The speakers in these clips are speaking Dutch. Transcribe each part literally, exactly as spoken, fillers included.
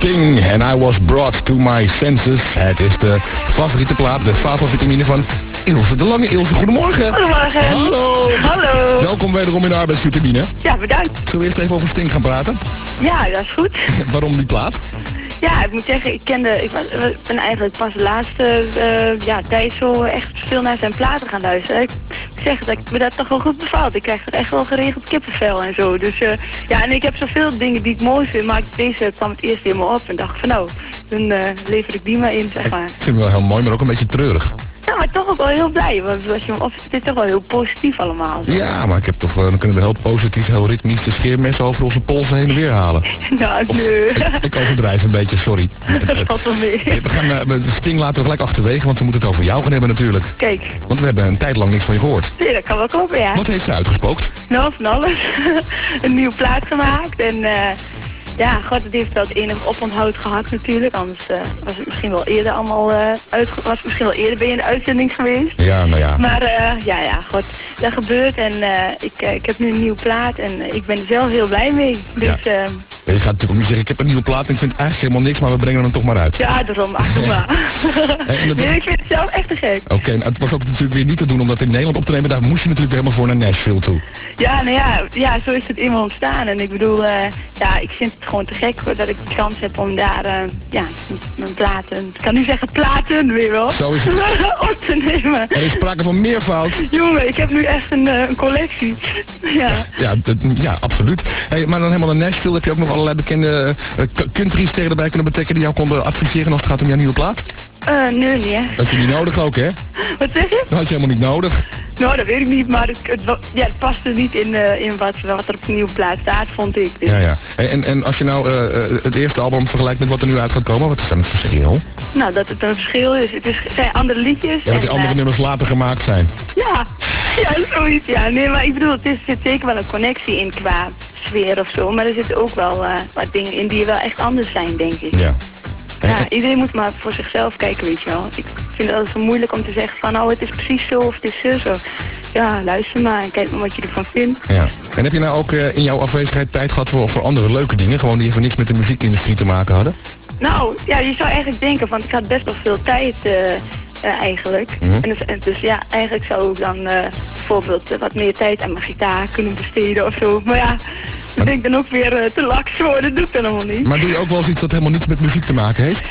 Sting en I Was Brought to My Senses. Het is de favoriete plaat, de favoriete van Ilse de Lange. Ilse, goedemorgen. Goedemorgen. Hallo. Hallo. Welkom wederom in de arbeidsvitamine. Ja, bedankt. Zullen we eerst even over Sting gaan praten? Ja, dat is goed. Waarom die plaat? Ja, ik moet zeggen, ik kende, ik was, ben eigenlijk pas de laatste uh, ja, tijd zo echt veel naar zijn platen gaan luisteren. Ik, ik zeg dat ik me dat toch wel goed bevalt. Ik krijg er echt wel geregeld kippenvel en zo. Dus uh, ja, en ik heb zoveel dingen die ik mooi vind, maar deze kwam het eerst helemaal op en dacht van nou, dan uh, lever ik die maar in, zeg maar. Ik vind het wel heel mooi, maar ook een beetje treurig. Ja, maar toch ook wel heel blij, want als je hem op, het is toch wel heel positief allemaal. Zo. Ja, maar ik heb toch, uh, dan kunnen we heel positief, heel ritmisch de scheermessen over onze polsen heen en weer halen. Nou, nee. Ik, ik overdrijf een beetje, sorry. Dat valt wel mee. We gaan uh, de Sting laten we gelijk achterwege, want we moeten het over jou gaan hebben natuurlijk. Kijk. Want we hebben een tijd lang niks van je gehoord. Nee, dat kan wel kloppen, ja. Wat heeft ze uitgespookt? Nou, van alles. Een nieuwe plaat gemaakt en... Uh, Ja, god, het heeft wel het enige oponthoud gehad natuurlijk, anders uh, was het misschien wel eerder allemaal uh, uit, was het misschien wel eerder ben je in de uitzending geweest. Ja, nou ja. Maar uh, ja, ja, god, dat gebeurt en uh, ik, uh, ik heb nu een nieuwe plaat en uh, ik ben er zelf heel blij mee. Dus, ja. uh, je gaat natuurlijk ook niet zeggen, ik heb een nieuwe plaat en ik vind eigenlijk helemaal niks, maar we brengen hem toch maar uit. Ja, daarom, ach, doe maar. Nee, nee, ik vind het zelf echt te gek. Oké, okay, het was ook natuurlijk weer niet te doen om dat in Nederland op te nemen, daar moest je natuurlijk helemaal voor naar Nashville toe. Ja, nou ja, ja, zo is het eenmaal ontstaan en ik bedoel, uh, ja, ik vind het gewoon te gek dat ik de kans heb om daar, uh, ja, mijn platen, ik kan nu zeggen platen, weet je wel, zo is het. op te nemen. Er is sprake van meervoud. Jongen, ik heb nu echt een, uh, een collectie. Ja, ja, ja, ja absoluut. Hey, maar dan helemaal naar Nashville heb je ook nog allerlei bekende uh, country-sterren erbij kunnen betrekken die jou konden adviseren als het gaat om jouw nieuwe plaat? Uh, nee, niet hè. Dat je niet nodig ook, hè? Wat zeg je? Dat had je helemaal niet nodig. Nou, dat weet ik niet, maar het, het, ja, het paste niet in, uh, in wat, wat er op de nieuwe plaat staat, vond ik. Dus. Ja, ja. En, en als je nou uh, het eerste album vergelijkt met wat er nu uit gaat komen, wat is dan het verschil? Nou, dat het een verschil is. Het, is, het zijn andere liedjes. Ja, dat die en, andere uh, nummers later gemaakt zijn. Ja, ja, zoiets, ja. Nee, maar ik bedoel, het is, zit zeker wel een connectie in qua sfeer of zo, maar er zitten ook wel uh, wat dingen in die wel echt anders zijn, denk ik. Ja. Ja, iedereen moet maar voor zichzelf kijken, weet je wel. Ik vind het altijd zo moeilijk om te zeggen van, nou, het is precies zo of het is zo. zo. Ja, luister maar en kijk maar wat je ervan vindt. Ja. En heb je nou ook uh, in jouw afwezigheid tijd gehad voor, voor andere leuke dingen? Gewoon die even niks met de muziekindustrie te maken hadden? Nou, ja, je zou eigenlijk denken, want ik had best wel veel tijd uh, uh, eigenlijk. Mm-hmm. en, dus, en dus ja, eigenlijk zou ik dan uh, bijvoorbeeld uh, wat meer tijd aan mijn gitaar kunnen besteden of zo. Maar ja... Ik denk dan ook weer uh, te laks voor, dat doe ik dan allemaal niet. Maar doe je ook wel eens iets dat helemaal niets met muziek te maken heeft?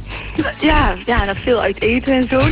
Ja, ja, dat veel uit eten en zo.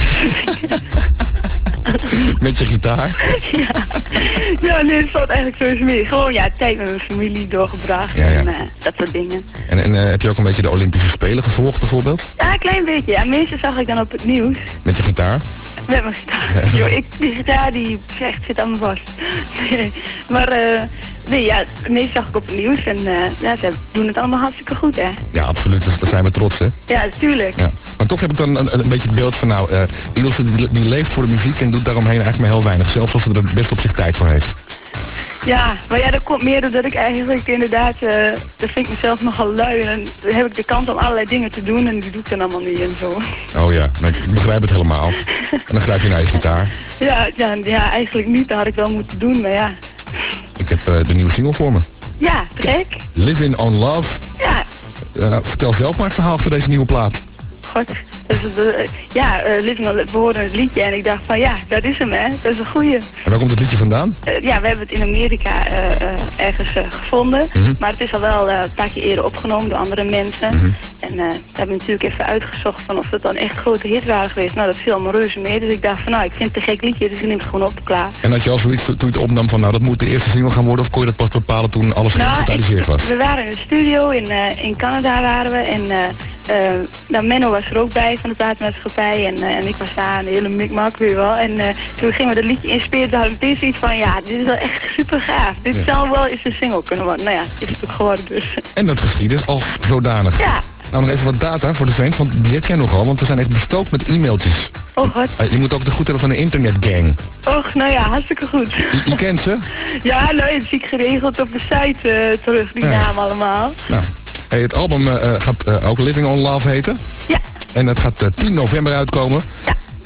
Met je gitaar? Ja, ja nee, het valt eigenlijk zo eens mee. Gewoon ja, tijd met mijn familie doorgebracht ja, ja. en uh, dat soort dingen. En, en uh, heb je ook een beetje de Olympische Spelen gevolgd bijvoorbeeld? Ja, een klein beetje. Ja, meestal zag ik dan op het nieuws. Met je gitaar? Met mijn gitaar. Yo, ik, die gitaar die echt zit aan me vast. Nee, maar uh, nee, ja, meestal zag ik op het nieuws en uh, ja, ze doen het allemaal hartstikke goed, hè. Ja, absoluut. Dus daar zijn we trots, hè. Ja, natuurlijk. Ja. Maar toch heb ik dan een, een beetje het beeld van, nou, uh, Ilse die, die leeft voor de muziek en doet daaromheen eigenlijk maar heel weinig. Zelfs als ze er best op zich tijd voor heeft. Ja, maar ja, dat komt meer doordat ik eigenlijk inderdaad, uh, dat vind ik mezelf nogal lui. En dan heb ik de kans om allerlei dingen te doen en die doe ik dan allemaal niet en zo. Oh ja, nou, ik begrijp het helemaal. En dan grijp je naar je gitaar. Ja, ja, ja, eigenlijk niet. Dat had ik wel moeten doen, maar ja. Ik heb uh, de nieuwe single voor me. Ja, gek. Living on Love. Ja. Uh, vertel zelf maar het verhaal voor deze nieuwe plaat. God. Dus, uh, ja, uh, Living on Love, we hoorden het liedje en ik dacht van ja, dat is hem, hè. Dat is een goeie. En waar komt het liedje vandaan? Uh, ja, we hebben het in Amerika uh, uh, ergens uh, gevonden. Mm-hmm. Maar het is al wel uh, een paar keer eerder opgenomen door andere mensen. Mm-hmm. En uh, we hebben natuurlijk even uitgezocht van of het dan echt grote hits waren geweest. Nou, dat viel allemaal reuze mee. Dus ik dacht van nou, ik vind het een gek liedje, dus ik neem het gewoon op, klaar. En had je al zoiets toen je het opnam van nou, dat moet de eerste single gaan worden? Of kon je dat pas bepalen toen alles nou, geïnventariseerd was? We waren in de studio, in, uh, in Canada waren we. En uh, uh, nou, Menno was er ook bij van de platenmaatschappij. En, uh, en ik was daar, een hele mikmak weer wel. En uh, toen gingen we dat liedje inspelen. Toen hadden we meteen zoiets van ja, dit is wel echt super gaaf. Dit ja. zou wel eens een single kunnen worden. Nou ja, dit is het ook geworden dus. En dat geschiedde als zodanig. Ja. Nou, nog even wat data voor de fans, want die heb jij nogal, want we zijn echt bestookt met e-mailtjes. Oh god. Uh, je moet ook de goed hebben van de internetgang. Och, nou ja, hartstikke goed. Je, je kent ze? Ja, nou, dat zie ik geregeld op de site uh, terug, die ja. naam allemaal. Nou, hey, het album uh, gaat uh, ook Living on Love heten. Ja. En het gaat uh, tien november uitkomen. Ja.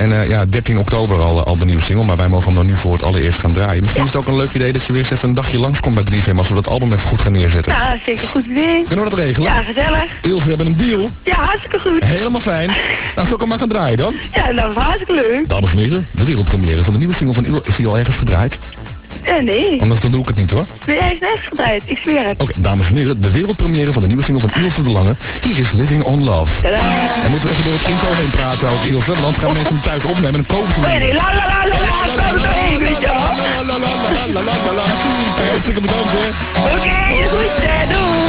En uh, ja, dertien oktober al, al de nieuwe single, maar wij mogen hem dan nu voor het allereerst gaan draaien. Misschien is het ook een leuk idee dat je weer eens even een dagje langskomt bij drie F M als we dat album even goed gaan neerzetten. Ja, zeker goed idee. Kunnen we dat regelen? Ja, gezellig. Ilse, we hebben een deal. Ja, hartstikke goed. Helemaal fijn. Nou, zal ik hem maar gaan draaien dan? Ja, dat was hartstikke leuk. Dames en heren, de wereldpremière van de nieuwe single van Il. Is die al ergens gedraaid? Uh, nee. Anders dan doe ik het niet hoor. Nee, hij is nergens gedraaid. Ik zweer het. Oké, okay, dames en heren, de wereldpremière van de nieuwe single van Ilse de Lange. Hier is Living on Love. Tadaa. En moeten we even door het intro heen praten trouwens, Ilse, want anders gaan mensen hem thuis opnemen en dan kopen ze hem. Nee, nee, la la la la la, kom er heen, weet je wel. Hartstikke bedankt hè. Oké, goed, doei.